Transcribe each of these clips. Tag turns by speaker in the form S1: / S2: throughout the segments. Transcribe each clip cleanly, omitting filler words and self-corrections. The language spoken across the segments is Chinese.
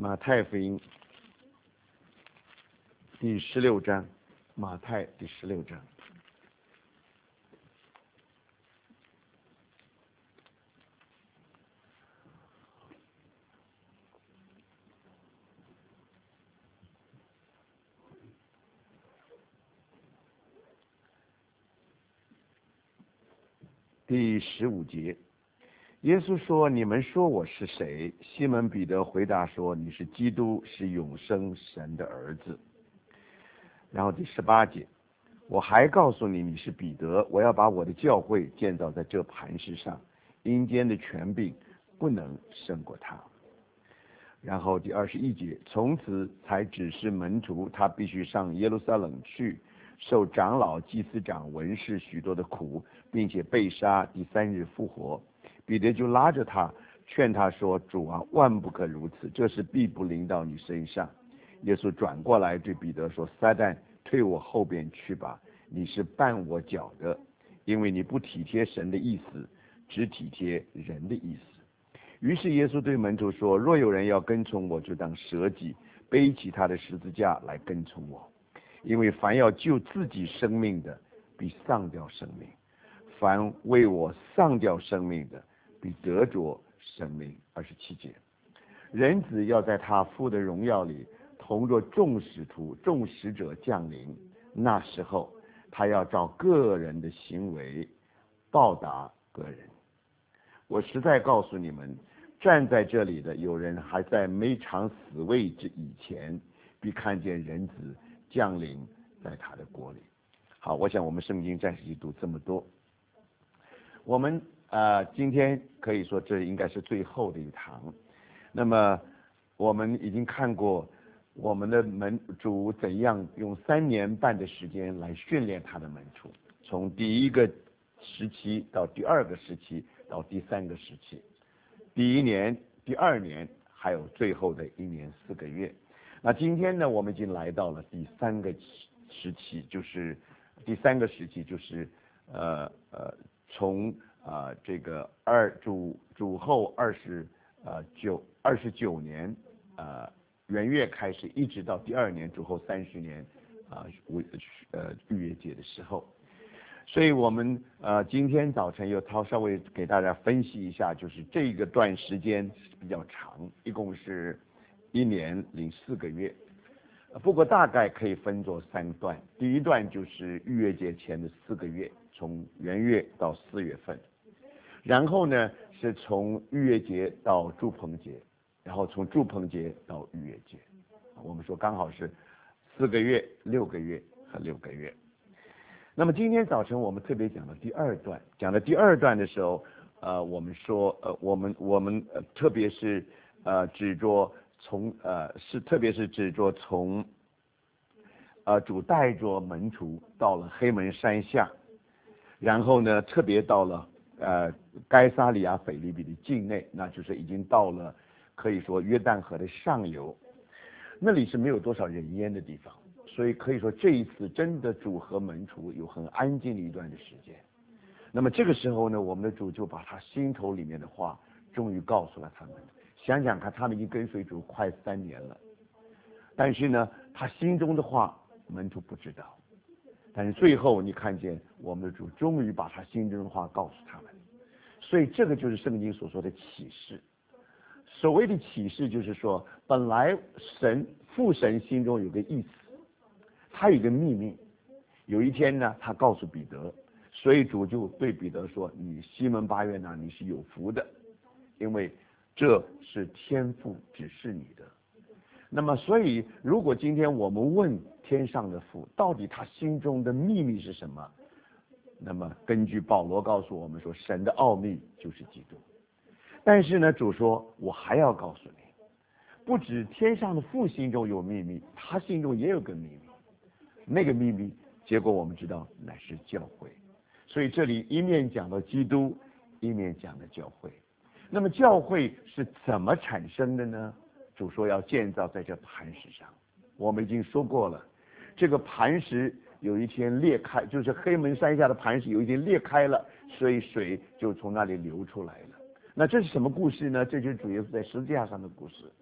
S1: 马太福音第16章，马太第16章。第15节，耶稣说：“你们说我是谁？”西门彼得回答说：“你是基督，是永生神的儿子。”然后第18节，我还告诉你，你是彼得，我要把我的教会建造在这磐石上，阴间的权柄不能胜过他。然后第21节，从此才指示门徒，他必须上耶路撒冷去，受长老、祭司长、文士许多的苦，并且被杀，第3日复活。彼得就拉着他，劝他说：“主啊，万不可如此，这事必不临到你身上。”耶稣转过来对彼得说：“撒旦，退我后边去吧，你是绊我脚的，因为你不体贴神的意思，只体贴人的意思。”于是耶稣对门徒说：“若有人要跟从我，就当舍己，背起他的十字架来跟从我。因为凡要救自己生命的，必丧掉生命；凡为我丧掉生命的，必得着生命。”27节，人子要在他父的荣耀里，同着众使徒、众使者降临。那时候，他要照个人的行为报答个人。我实在告诉你们，站在这里的有人还在没尝死味之以前，必看见人子降临在他的国里。好，我想我们圣经暂时就读这么多。我们今天可以说这应该是最后的一堂。那么我们已经看过我们的门主怎样用3年半的时间来训练他的门徒，从第一个时期到第二个时期到第3个时期，第1年、第2年，还有最后的1年4个月。那今天呢，我们已经来到了第3个时期，就是第3个时期，就是从这个主后29年元月开始，一直到第2年主后30年逾越节的时候。所以我们今天早晨又稍微给大家分析一下，就是这个段时间比较长，一共是1年零4个月。不过大概可以分作3段。第一段就是逾越节前的4个月，从元月到4月份。然后呢，是从逾越节到住棚节，然后从住棚节到逾越节。我们说刚好是4个月、6个月和6个月。那么今天早晨我们特别讲到第2段，讲到第2段的时候，我们说我们特别是指着从特别是指着从主带着门徒到了黑门山下，然后呢特别到了该撒利亚腓立比的境内，那就是已经到了可以说约旦河的上游，那里是没有多少人烟的地方。所以可以说这一次真的主和门徒有很安静的一段的时间。那么这个时候呢，我们的主就把他心头里面的话终于告诉了他们。想想看，他们已经跟随主快3年了，但是呢他心中的话门徒不知道。但是最后你看见我们的主终于把他心中的话告诉他们。所以这个就是圣经所说的启示。所谓的启示就是说，本来父神心中有个意思，他有一个秘密。有一天呢，他告诉彼得，所以主就对彼得说：“你西门巴约拿，你是有福的，因为这是天父指示你的。”那么所以如果今天我们问天上的父，到底他心中的秘密是什么？那么根据保罗告诉我们说，神的奥秘就是基督。但是呢，主说我还要告诉你，不止天上的父心中有秘密，他心中也有个秘密。那个秘密，结果我们知道乃是教会。所以这里一面讲到基督，一面讲到教会。那么教会是怎么产生的呢？主说要建造在这磐石上。我们已经说过了，这个磐石有一天裂开，就是黑门山下的磐石有一天裂开了，所以水就从那里流出来了。那这是什么故事呢？这就是主耶稣在十字架上的故事。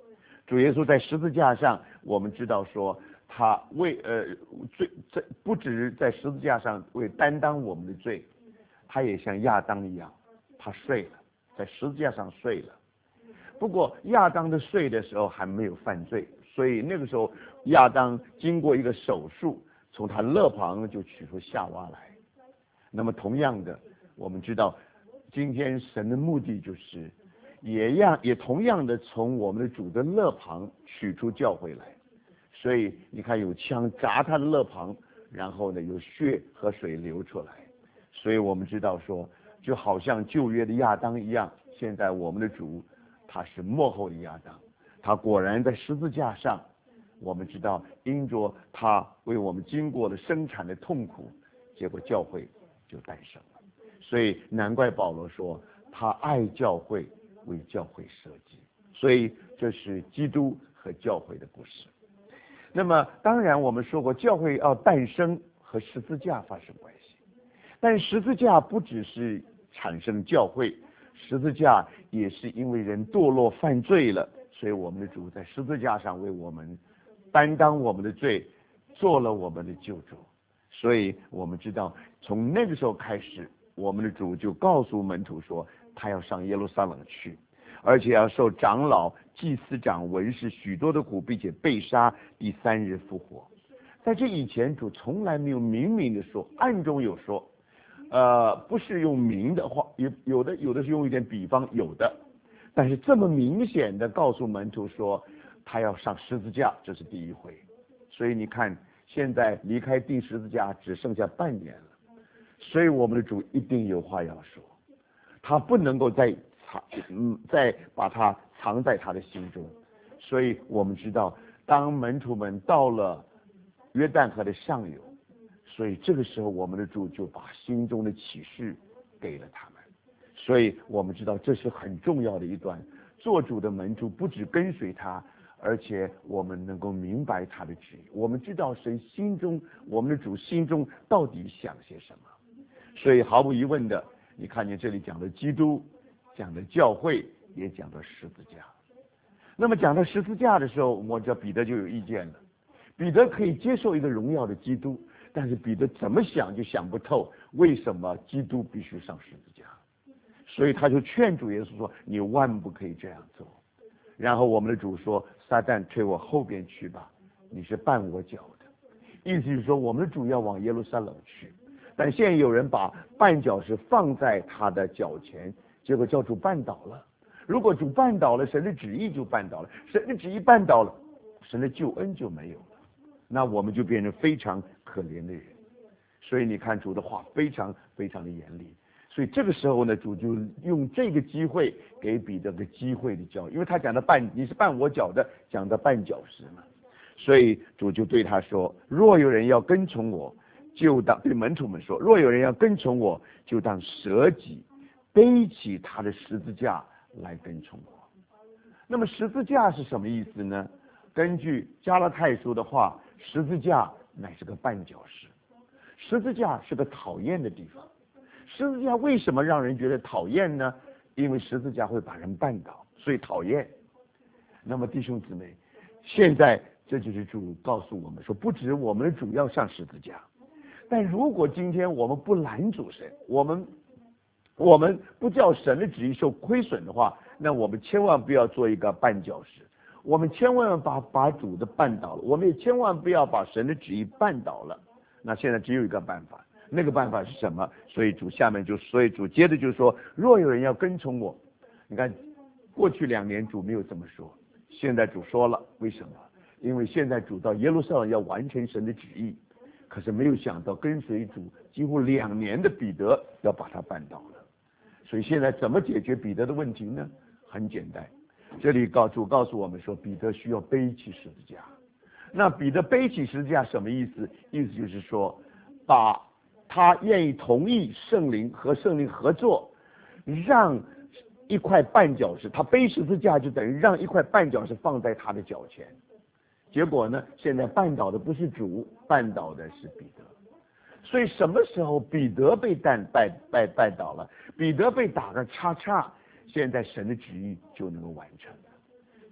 S1: 主耶稣在十字架上，我们知道说他不只是在十字架上为担当我们的罪，他也像亚当一样，他睡了，在十字架上睡了。不过亚当的睡的时候还没有犯罪，所以那个时候亚当经过一个手术，从他肋旁就取出夏娃来。那么同样的，我们知道今天神的目的就是也同样的从我们的主的肋旁取出教会来。所以你看有枪砸他的肋旁，然后呢有血和水流出来。所以我们知道说，就好像旧约的亚当一样，现在我们的主他是末后的亚当，他果然在十字架上，我们知道因着他为我们经过了生产的痛苦，结果教会就诞生了。所以难怪保罗说他爱教会，为教会设计。所以这是基督和教会的故事。那么当然我们说过，教会要诞生和十字架发生关系，但十字架不只是产生教会，十字架也是因为人堕落犯罪了，所以我们的主在十字架上为我们担当我们的罪，做了我们的救主。所以我们知道从那个时候开始，我们的主就告诉门徒说他要上耶路撒冷去，而且要受长老、祭司长、文士许多的苦，并且被杀，第3日复活。在这以前，主从来没有明明的说，暗中有说，不是用明的话，有的是用一点比方，有的，但是这么明显的告诉门徒说他要上十字架，这是第一回。所以你看，现在离开钉十字架只剩下半年了，所以我们的主一定有话要说，他不能够再把它藏在他的心中。所以我们知道，当门徒们到了约旦河的上游，所以这个时候我们的主就把心中的启示给了他们。所以我们知道这是很重要的一段，做主的门徒不只跟随他，而且我们能够明白他的旨意，我们知道神心中，我们的主心中到底想些什么。所以毫无疑问的，你看见这里讲的基督，讲的教会，也讲到十字架。那么讲到十字架的时候，我知道彼得就有意见了。彼得可以接受一个荣耀的基督，但是彼得怎么想就想不透，为什么基督必须上十字架？所以他就劝主耶稣说，你万不可以这样做。然后我们的主说，撒旦退我后边去吧，你是绊我脚的。意思是说，我们的主要往耶路撒冷去，但现在有人把绊脚石放在他的脚前，结果叫主绊倒了。如果主绊倒了，神的旨意就绊倒了，神的旨意绊倒了，神的救恩就没有了，那我们就变成非常可怜的人。所以你看主的话非常非常的严厉。所以这个时候呢，主就用这个机会给彼得个机会的教育，因为他讲的你是绊我脚的，讲的绊脚石嘛。所以主就对他说，若有人要跟从我，就当对门徒们说，若有人要跟从我，就当舍己，背起他的十字架来跟从我。那么十字架是什么意思呢？根据加拉太书的话，十字架乃是个绊脚石，十字架是个讨厌的地方。十字架为什么让人觉得讨厌呢？因为十字架会把人绊倒，所以讨厌。那么弟兄姊妹，现在这就是主告诉我们说，不止我们的主要上十字架，但如果今天我们不拦阻神，我们不叫神的旨意受亏损的话，那我们千万不要做一个绊脚石，我们千万把主的绊倒了，我们也千万不要把神的旨意绊倒了。那现在只有一个办法，那个办法是什么？所以主接着就说，若有人要跟从我。你看过去2年主没有这么说，现在主说了。为什么？因为现在主到耶路撒冷要完成神的旨意，可是没有想到跟随主几乎2年的彼得要把他绊倒了。所以现在怎么解决彼得的问题呢？很简单，这里主告诉我们说，彼得需要背起十字架。那彼得背起十字架什么意思？意思就是说，把他愿意同意圣灵和圣灵合作，让一块绊脚石，他背十字架就等于让一块绊脚石放在他的脚前。结果呢，现在绊倒的不是主，绊倒的是彼得。所以什么时候彼得被绊倒了，彼得被打个叉叉，现在神的旨意就能够完成了。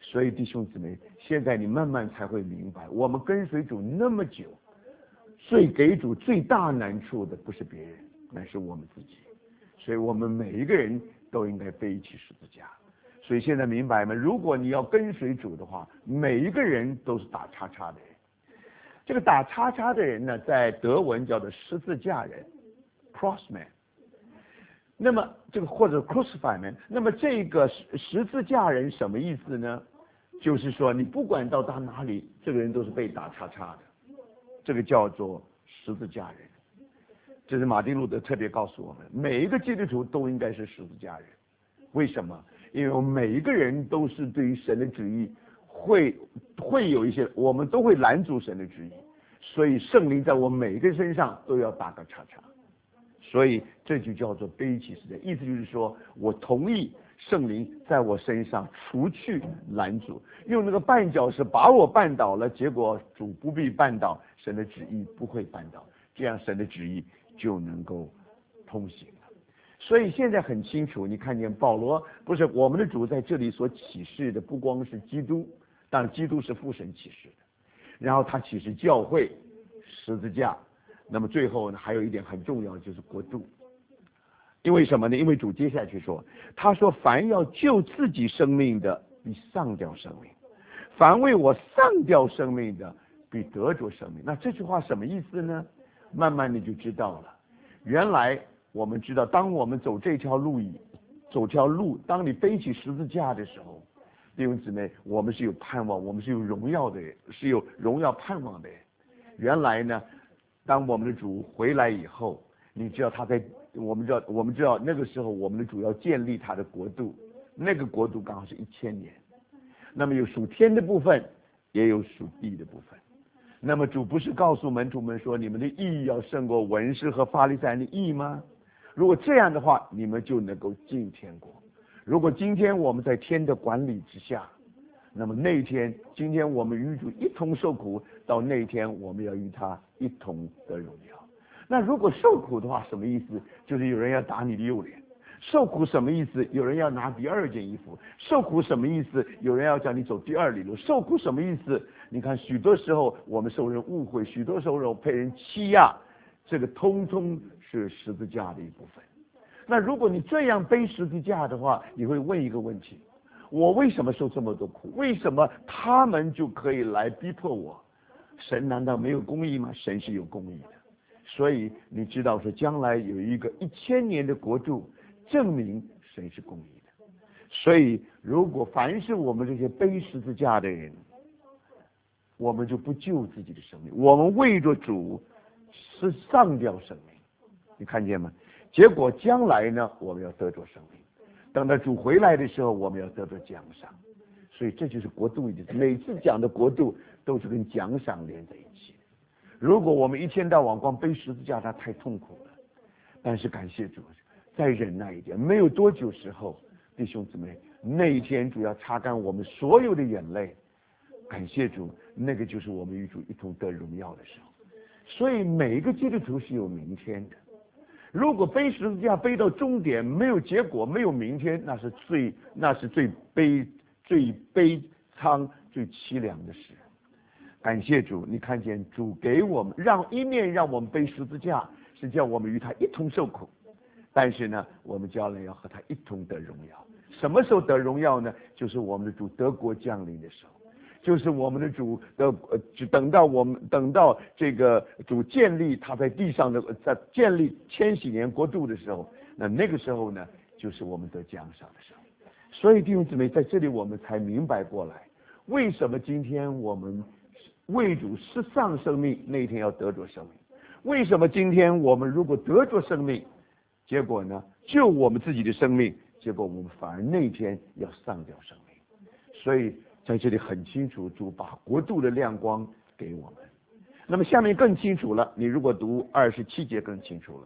S1: 所以弟兄姊妹，现在你慢慢才会明白，我们跟随主那么久，给主最大难处的不是别人，乃是我们自己。所以我们每一个人都应该背起十字架。所以现在明白吗？如果你要跟随主的话，每一个人都是打叉叉的人。这个打叉叉的人呢，在德文叫做十字架人 ，crossman。那么这个或者 crucify man， 那么这个十字架人什么意思呢？就是说你不管到达哪里，这个人都是被打叉叉的，这个叫做十字架人。这是马丁路德特别告诉我们，每一个基督徒都应该是十字架人。为什么？因为我们每一个人都是对于神的旨意会有一些，我们都会拦阻神的旨意，所以圣灵在我们每一个身上都要打个叉叉。所以这就叫做背起十字架，意思就是说我同意圣灵在我身上除去拦阻，用那个绊脚石把我绊倒了，结果主不必绊倒，神的旨意不会绊倒，这样神的旨意就能够通行了。所以现在很清楚，你看见保罗不是我们的主在这里所启示的，不光是基督，当然基督是父神启示的，然后他启示教会、十字架，那么最后呢，还有一点很重要，就是国度。因为什么呢？因为主接下去说，他说凡要救自己生命的，必丧掉生命；凡为我丧掉生命的，必得着生命。那这句话什么意思呢？慢慢的就知道了。原来我们知道，当我们走这条路，当你背起十字架的时候，弟兄姊妹，我们是有盼望，我们是有荣耀的人，是有荣耀盼望的人。原来呢，当我们的主回来以后，你知道他在我们知道那个时候我们的主要建立他的国度，那个国度刚好是1000年。那么有属天的部分，也有属地的部分。那么主不是告诉门徒们说，你们的义要胜过文士和法利赛人的义吗？如果这样的话，你们就能够进天国。如果今天我们在天的管理之下，那么那一天，今天我们与主一同受苦，到那一天我们要与他一同得荣耀。那如果受苦的话，什么意思？就是有人要打你的右脸。受苦什么意思？有人要拿第2件衣服。受苦什么意思？有人要叫你走第2里路。受苦什么意思？你看许多时候我们受人误会，许多时候被人欺压，这个通通是十字架的一部分。那如果你这样背十字架的话，你会问一个问题：我为什么受这么多苦？为什么他们就可以来逼迫我？神难道没有公义吗？神是有公义的。所以你知道说，将来有一个1000年的国度，证明神是公义的。所以如果凡是我们这些背十字架的人，我们就不救自己的生命，我们为着主是丧掉生命。你看见吗？结果将来呢，我们要得着生命，等到主回来的时候，我们要得着奖赏。所以这就是国度，每次讲的国度都是跟奖赏连在一起。如果我们一天到晚光背十字架，它太痛苦了。但是感谢主，再忍耐一点，没有多久时候，弟兄姊妹，那一天主要擦干我们所有的眼泪。感谢主，那个就是我们与主一同得荣耀的时候。所以每一个基督徒是有明天的。如果背十字架背到终点没有结果，没有明天，那是最悲惨、最凄凉的事。感谢主，你看见主给我们让我们背十字架，是叫我们与他一同受苦，但是呢，我们将来要和他一同得荣耀。什么时候得荣耀呢？就是我们的主得国降临的时候，就是我们的主等到这个主建立他在地上的在建立千禧年国度的时候，那个时候呢，就是我们得奖赏的时候。所以弟兄姊妹，在这里我们才明白过来，为什么今天我们为主失丧生命，那一天要得着生命。为什么今天我们如果得着生命，结果呢，救我们自己的生命，结果我们反而那一天要丧掉生命。所以在这里很清楚，主把国度的亮光给我们。那么下面更清楚了，你如果读27节更清楚了。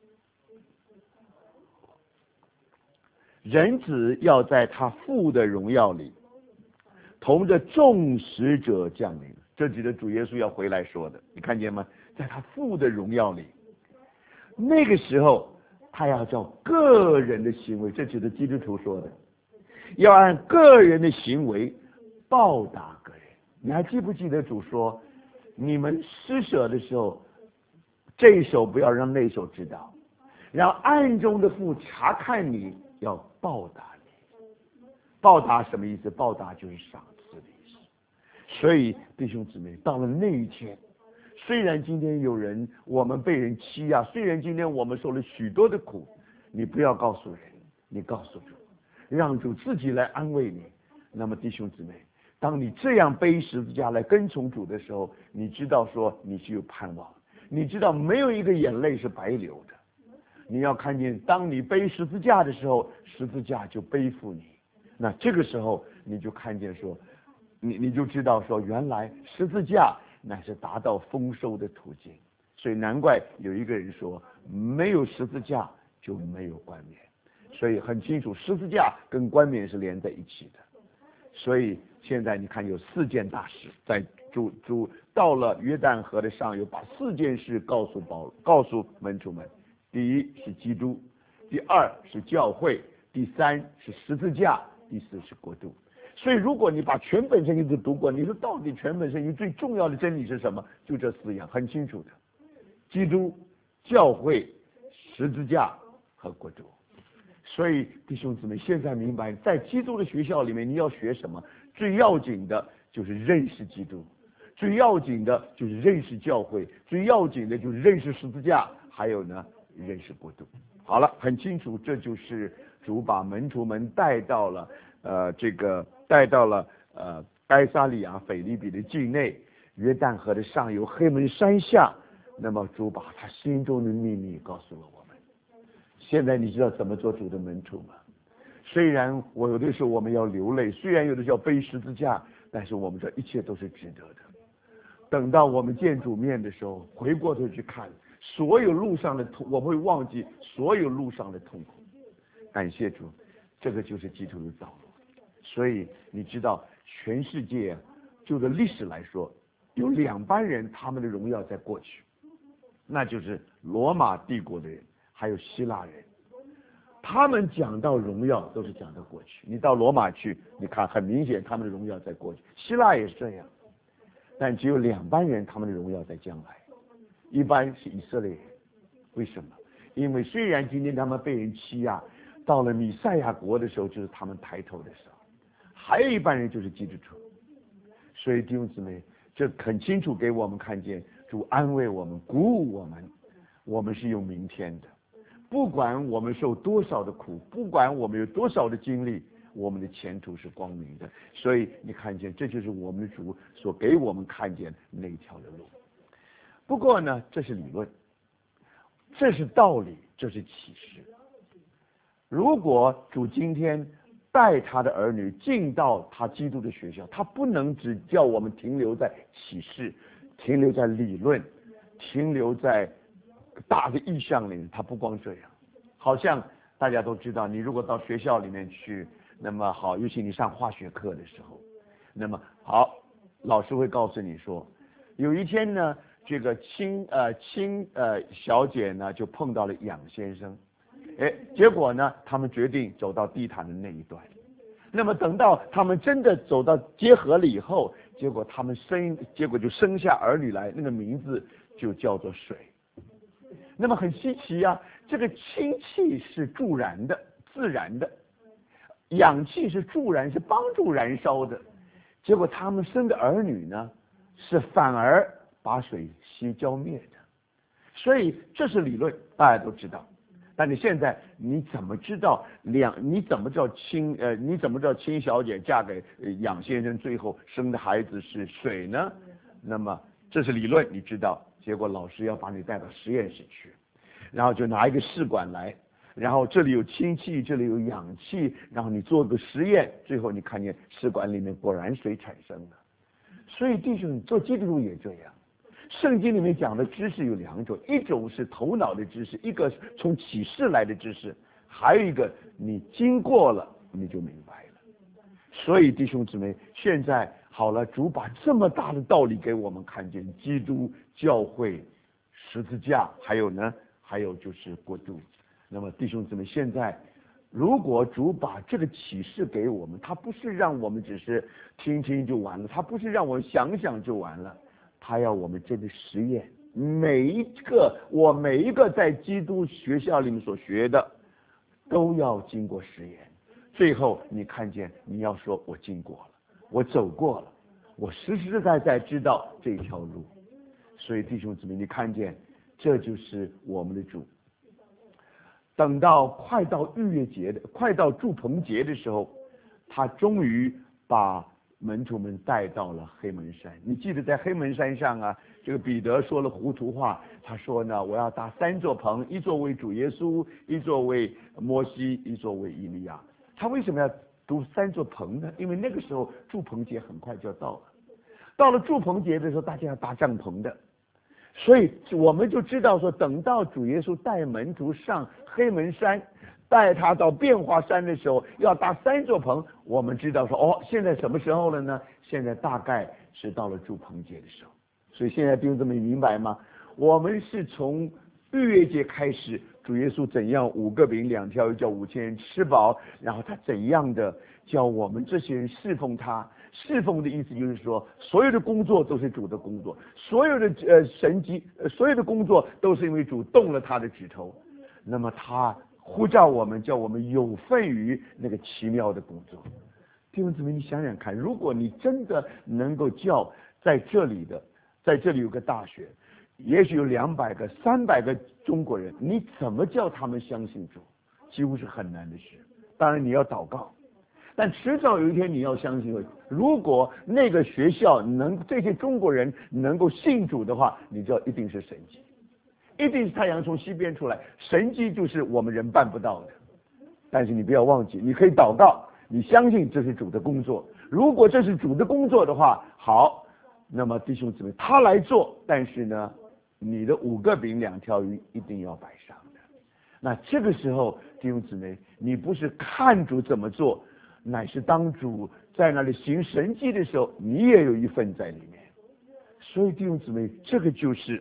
S1: 人子要在他父的荣耀里，同着众使者降临。这指的主耶稣要回来说的，你看见吗？在他父的荣耀里，那个时候他要照个人的行为，这指的基督徒说的，要按个人的行为报答个人。你还记不记得主说，你们施舍的时候，这一手不要让那一手知道，让暗中的父查看你，要报答你。报答什么意思？报答就是赏赐的意思。所以弟兄姊妹，到了那一天，虽然今天有人我们被人欺压，虽然今天我们受了许多的苦，你不要告诉人，你告诉主，让主自己来安慰你。那么弟兄姊妹，当你这样背十字架来跟从主的时候，你知道说你是有盼望，你知道没有一个眼泪是白流的。你要看见，当你背十字架的时候，十字架就背负你。那这个时候你就看见说，你就知道说，原来十字架乃是达到丰收的途径。所以难怪有一个人说，没有十字架就没有冠冕。所以很清楚，十字架跟冠冕是连在一起的。所以现在你看有4件大事，在主到了约旦河的上游，把4件事告诉门徒们。第一是基督，第2是教会，第3是十字架，第4是国度。所以如果你把全本圣经都读过，你说到底全本圣经最重要的真理是什么？就这4样，很清楚的：基督、教会、十字架和国度。所以弟兄姊妹，现在明白，在基督的学校里面，你要学什么？最要紧的就是认识基督，最要紧的就是认识教会，最要紧的就是认识十字架，还有呢，认识国度。好了，很清楚，这就是主把门徒们带到了该撒利亚腓立比的境内，约旦河的上游黑门山下。那么主把他心中的秘密告诉了我们。现在你知道怎么做主的门徒吗？虽然有的时候我们要流泪，虽然有的时候要背十字架，但是我们这一切都是值得的。等到我们见主面的时候，回过头去看所有路上的痛，我们会忘记所有路上的痛苦。感谢主，这个就是基督的道路。所以你知道，全世界就着历史来说，有2班人，他们的荣耀在过去，那就是罗马帝国的人，还有希腊人。他们讲到荣耀都是讲到过去。你到罗马去，你看很明显他们的荣耀在过去，希腊也是这样。但只有2班人，他们的荣耀在将来。一般是以色列人。为什么？因为虽然今天他们被人欺压，到了弥赛亚国的时候，就是他们抬头的时候。还有一班人就是基督徒。所以弟兄姊妹，这很清楚给我们看见，主安慰我们，鼓舞我们，我们是有明天的。不管我们受多少的苦，不管我们有多少的经历，我们的前途是光明的。所以你看见，这就是我们的主所给我们看见那一条的路。不过呢，这是理论，这是道理，这是启示。如果主今天带他的儿女进到他基督的学校，他不能只叫我们停留在启示，停留在理论，停留在大的意象里面。他不光这样，好像大家都知道，你如果到学校里面去，那么好，尤其你上化学课的时候，那么好，老师会告诉你说，有一天呢，这个亲小姐呢就碰到了杨先生。结果呢，他们决定走到地毯的那一端。那么等到他们真的走到结合了以后，结果就生下儿女来，那个名字就叫做水。那么很稀奇啊，这个氢气是助燃的，自然的；氧气是助燃，是帮助燃烧的。结果他们生的儿女呢，是反而把水浇灭的。所以这是理论，大家都知道。但是现在你怎么知道你怎么知道亲小姐嫁给杨先生最后生的孩子是水呢？那么这是理论，你知道。结果老师要把你带到实验室去，然后就拿一个试管来，然后这里有氢气，这里有氧气，然后你做个实验，最后你看见试管里面果然水产生了。所以弟兄，做基督徒也这样。圣经里面讲的知识有2种，一种是头脑的知识，一个从启示来的知识，还有一个你经过了你就明白了。所以弟兄姊妹，现在好了，主把这么大的道理给我们看见，基督、教会、十字架，还有就是国度。那么弟兄姊妹，现在如果主把这个启示给我们，他不是让我们只是听听就完了，他不是让我们想想就完了，他要我们真的实验。每一个在基督学校里面所学的，都要经过实验。最后你看见，你要说我经过了，我走过了，我实实在在知道这条路。所以弟兄姊妹，你看见，这就是我们的主。等到快到逾越节的，快到住棚节的时候，他终于把门徒们带到了黑门山。你记得在黑门山上啊，这个彼得说了糊涂话，他说呢，我要搭3座棚，一座为主耶稣，一座为摩西，一座为以利亚。他为什么要读3座棚呢？因为那个时候住棚节很快就要到了，到了住棚节的时候，大家要搭帐篷的。所以我们就知道说，等到主耶稣带门徒上黑门山，带他到变化山的时候，要搭3座棚。我们知道说，现在什么时候了呢？现在大概是到了住棚节的时候。所以现在弟兄姊妹明白吗？我们是从逾越节开始，主耶稣怎样5个饼2条鱼叫5000人吃饱，然后他怎样的叫我们这些人侍奉他。侍奉的意思就是说，所有的工作都是主的工作，所有的神迹，所有的工作都是因为主动了他的指头。那么他呼召我们，叫我们有份于那个奇妙的工作。弟兄姊妹，你想想看，如果你真的能够叫在这里有个大学，也许有200个、300个中国人，你怎么叫他们相信主？几乎是很难的事。当然你要祷告。但迟早有一天你要相信，如果那个学校这些中国人能够信主的话，你知道一定是神迹，一定是太阳从西边出来。神迹就是我们人办不到的。但是你不要忘记，你可以祷告，你相信这是主的工作。如果这是主的工作的话，好，那么弟兄姊妹，他来做，但是呢，你的5个饼2条鱼一定要摆上的。那这个时候，弟兄姊妹，你不是看主怎么做，乃是当主在那里行神迹的时候，你也有一份在里面。所以弟兄姊妹，这个就是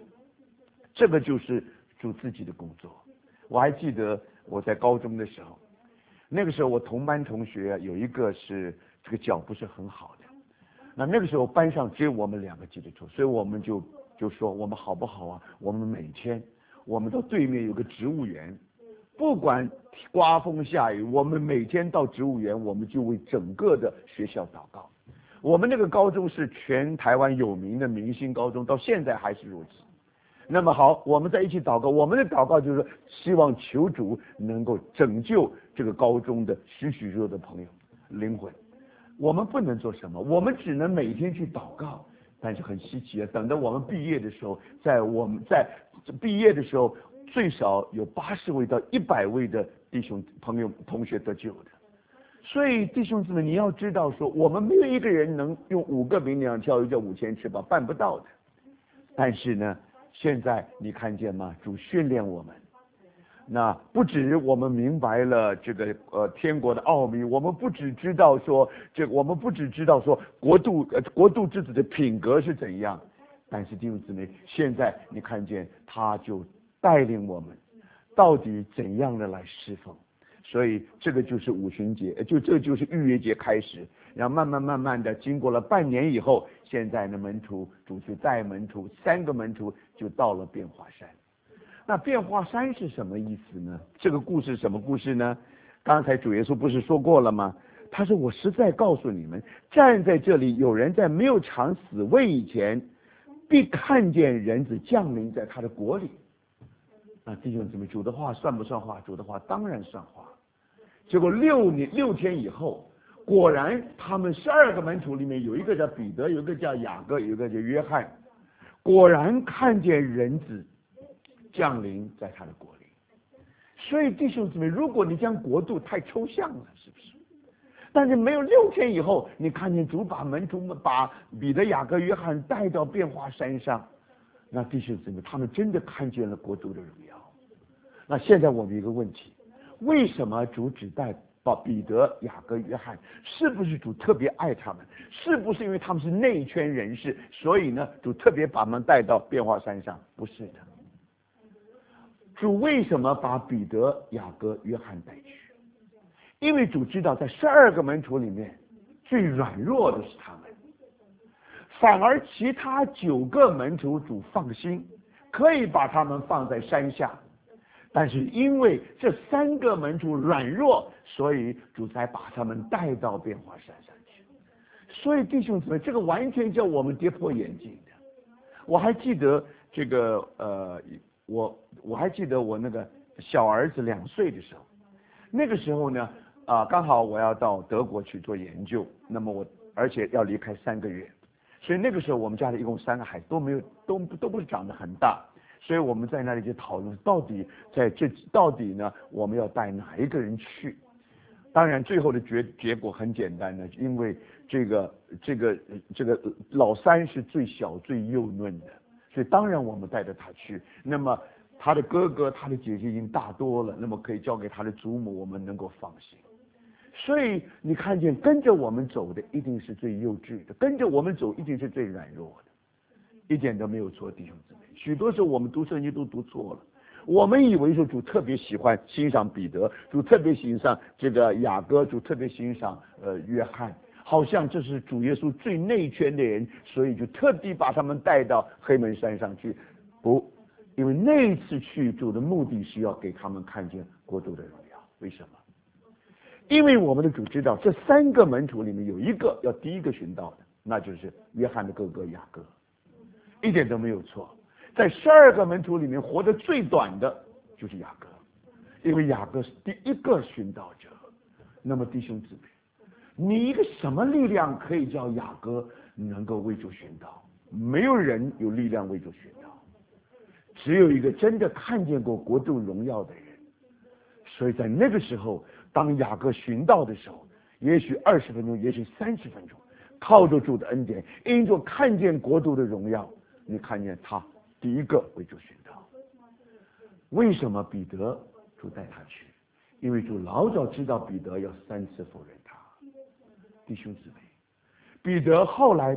S1: 主自己的工作。我还记得我在高中的时候，那个时候我同班同学有一个是这个脚不是很好的，那个时候班上只有我们2个基督徒，所以我们就说我们好不好啊？我们每天我们到对面有个植物园，不管刮风下雨，我们每天到植物园，我们就为整个的学校祷告。我们那个高中是全台湾有名的明星高中，到现在还是如此。那么好，我们在一起祷告，我们的祷告就是希望求主能够拯救这个高中的许许多的朋友灵魂。我们不能做什么，我们只能每天去祷告。但是很稀奇啊，等到我们毕业的时候，我们在毕业的时候，最少有80位到100位的弟兄朋友同学得救的。所以弟兄姊妹，你要知道说，我们没有一个人能用5个饼2条鱼叫5000吃饱，办不到的。但是呢，现在你看见吗？主训练我们，那不止我们明白了这个天国的奥秘，我们不只知道说国度之子的品格是怎样，但是弟兄姊妹，现在你看见他就带领我们到底怎样的来侍奉。所以这个就是五旬节，这就是逾越节开始，然后慢慢的经过了半年以后，现在的主就带门徒3个门徒就到了变化山。那变化山是什么意思呢？这个故事什么故事呢？刚才主耶稣不是说过了吗？他说我实在告诉你们，站在这里有人在没有尝死味以前，必看见人子降临在他的国里。那弟兄姊妹，主的话算不算话？主的话当然算话。结果6天以后，果然他们12个门徒里面有一个叫彼得，有一个叫雅各，有一个叫约翰，果然看见人子降临在他的国里。所以弟兄姊妹，如果你将国度太抽象了，是不是？但是没有6天以后，你看见主把门徒们把彼得、雅各、约翰带到变化山上，那弟兄姊妹，他们真的看见了国度的荣耀。那现在我们有一个问题，为什么主只带彼得、雅各、约翰？是不是主特别爱他们？是不是因为他们是内圈人士，所以呢主特别把他们带到变化山上？不是的。主为什么把彼得、雅各、约翰带去？ 因为主知道在12个门徒里面最软弱的是他们，反而其他9个门徒主放心，可以把他们放在山下，但是因为这3个门徒软弱，所以主才把他们带到变化山上去。所以弟兄姊妹，这个完全叫我们跌破眼镜的。我还记得这个我还记得我那个小儿子2岁的时候，那个时候呢刚好我要到德国去做研究，那么而且要离开3个月，所以那个时候我们家里一共3个孩子，都不是长得很大，所以我们在那里就讨论到底呢我们要带哪一个人去。当然最后的结果很简单的，因为这个老3是最小最幼嫩的，所以当然我们带着他去。那么他的哥哥他的姐姐已经大多了，那么可以交给他的祖母，我们能够放心。所以你看见跟着我们走的一定是最幼稚的，跟着我们走一定是最软弱的，一点都没有错，弟兄姊妹。许多时候我们读圣经都读错了，我们以为说主特别喜欢欣赏彼得，主特别欣赏这个雅各，主特别欣赏约翰，好像这是主耶稣最内圈的人，所以就特地把他们带到黑门山上去。不，因为那一次去主的目的是要给他们看见国度的荣耀。为什么？因为我们的主知道这3个门徒里面有一个要第一个寻到的，那就是约翰的哥哥雅各，一点都没有错。在12个门徒里面活得最短的就是雅各，因为雅各是第一个寻道者。那么弟兄姊妹，你一个什么力量可以叫雅各能够为主寻道？没有人有力量为主寻道，只有一个真的看见过国度荣耀的人。所以在那个时候，当雅各寻道的时候，也许20分钟，也许30分钟，靠着主的恩典，因着看见国度的荣耀，你看见他第一个为主寻道。为什么彼得主带他去？因为主老早知道彼得要3次否认他。弟兄姊妹，彼得后来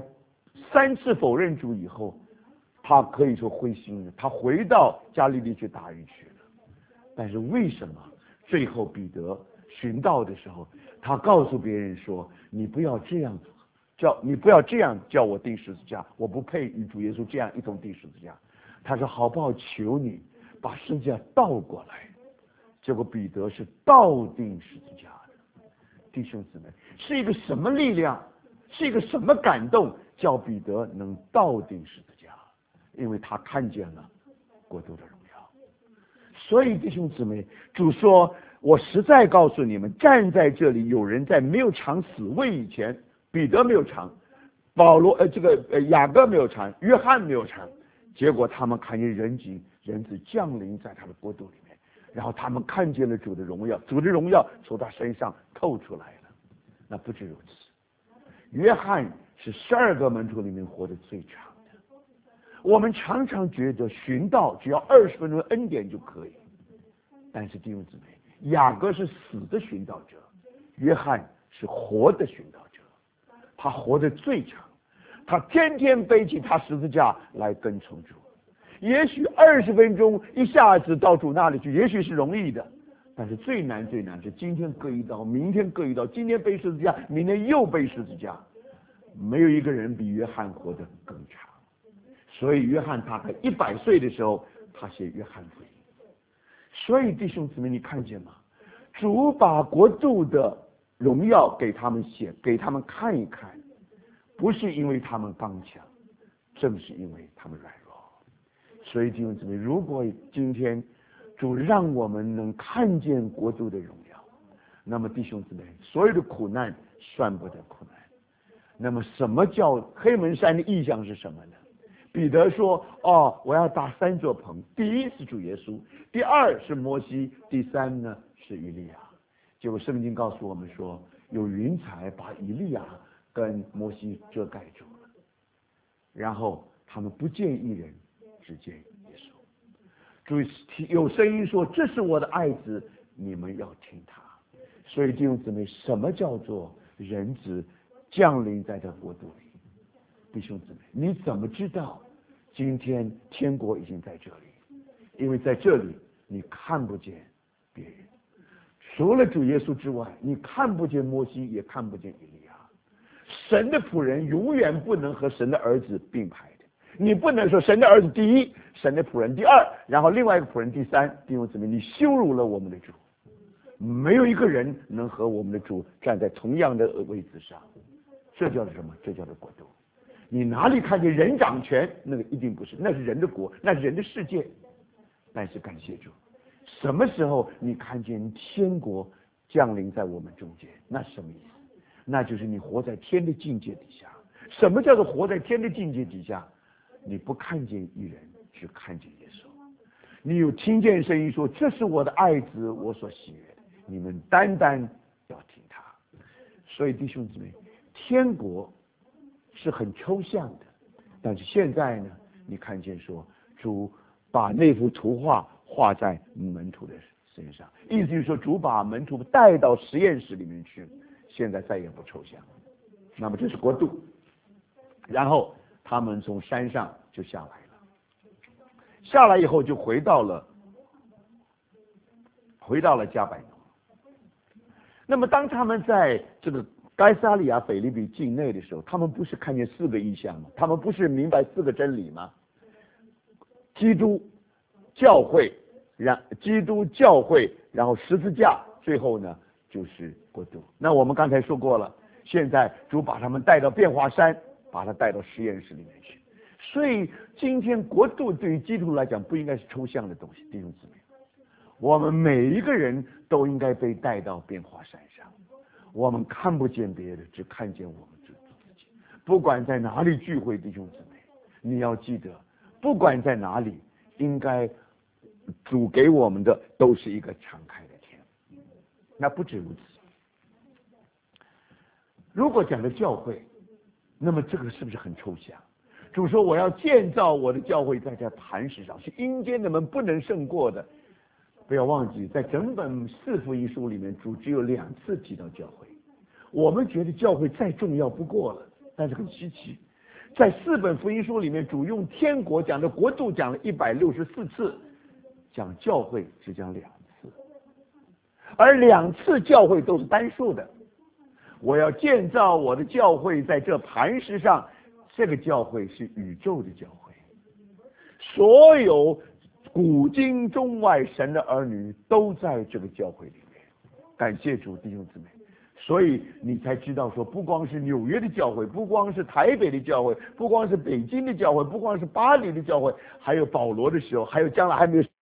S1: 3次否认主以后，他可以说灰心了，他回到加利利去打鱼去了。但是为什么最后彼得寻道的时候，他告诉别人说：“你不要这样叫我钉十字架，我不配与主耶稣这样一同钉十字架。”他说：“好不好？求你把十字架倒过来。”结果彼得是倒钉十字架的。弟兄姊妹，是一个什么力量？是一个什么感动，叫彼得能倒钉十字架？因为他看见了国度的荣耀。所以弟兄姊妹，主说：“我实在告诉你们，站在这里有人在没有尝死味以前，彼得没有尝，雅各没有尝，约翰没有尝，结果他们看见人子降临在他的国度里面，然后他们看见了主的荣耀，主的荣耀从他身上透出来了。那不止如此，约翰是12个门徒里面活得最长的。我们常常觉得寻道只要20分钟的恩典就可以，但是弟兄姊妹，雅各是死的寻道者，约翰是活的寻道者，他活得最长，他天天背起他十字架来跟从主。也许20分钟一下子到主那里去，也许是容易的，但是最难是今天割一刀，明天割一刀，今天背十字架，明天又背十字架。没有一个人比约翰活得更长。所以约翰他100岁的时候，他写约翰福音。所以弟兄姊妹，你看见吗？主把国度的荣耀给他们给他们看一看，不是因为他们刚强，正是因为他们软弱。所以弟兄姊妹，如果今天主让我们能看见国度的荣耀，那么弟兄姊妹，所有的苦难算不得苦难。那么什么叫黑门山的意象是什么呢？彼得说：“我要搭3座棚，第一是主耶稣，第2是摩西，第3呢是以利亚。”结果圣经告诉我们说，有云彩把以利亚跟摩西遮盖住了，然后他们不见一人，只见耶稣。主有声音说：“这是我的爱子，你们要听他。”所以弟兄姊妹，什么叫做人子降临在这国度里？弟兄姊妹，你怎么知道今天天国已经在这里？因为在这里你看不见别人， 除了主耶稣之外，你看不见摩西，也看不见以利亚。神的仆人永远不能和神的儿子并排的，你不能说神的儿子第一，神的仆人第二，然后另外一个仆人第三。弟兄姊妹，你羞辱了我们的主，没有一个人能和我们的主站在同样的位置上。这叫做什么？这叫做国度。你哪里看见人掌权？那个一定不是，那是人的国，那是人的世界。但是感谢主，什么时候你看见天国降临在我们中间？那是什么意思？那就是你活在天的境界底下。什么叫做活在天的境界底下？你不看见一人，只看见耶稣。你有听见声音说：“这是我的爱子，我所喜悦的，你们单单要听他。”所以弟兄姊妹，天国是很抽象的，但是现在呢，你看见说主把那幅图画画在门徒的身上，意思就是说主把门徒带到实验室里面去，现在再也不抽象。那么这是国度，然后他们从山上就下来了，下来以后就回到了加百农。那么当他们在这个该撒利亚腓立比境内的时候，他们不是看见4个异象吗？他们不是明白4个真理吗？基督教会，然后十字架，最后呢就是国度。那我们刚才说过了，现在主把他们带到变化山，把他带到实验室里面去。所以今天国度对于基督徒来讲不应该是抽象的东西，弟兄姊妹，我们每一个人都应该被带到变化山上。我们看不见别的，只看见我们自己。不管在哪里聚会，弟兄姊妹，你要记得，不管在哪里，应该主给我们的都是一个敞开的天。那不止如此。如果讲的教会，那么这个是不是很抽象？主说我要建造我的教会在这磐石上，是阴间的门不能胜过的。不要忘记，在整本4福音书里面，主只有2次提到教会。我们觉得教会再重要不过了，但是很稀奇，在4本福音书里面，主用天国讲的国度讲了164次，讲教会只讲2次，而2次教会都是单数的。我要建造我的教会在这磐石上，这个教会是宇宙的教会，所有古今中外神的儿女都在这个教会里面。感谢主，弟兄姊妹，所以你才知道说，不光是纽约的教会，不光是台北的教会，不光是北京的教会，不光是巴黎的教会，还有保罗的时候，还有将来还没有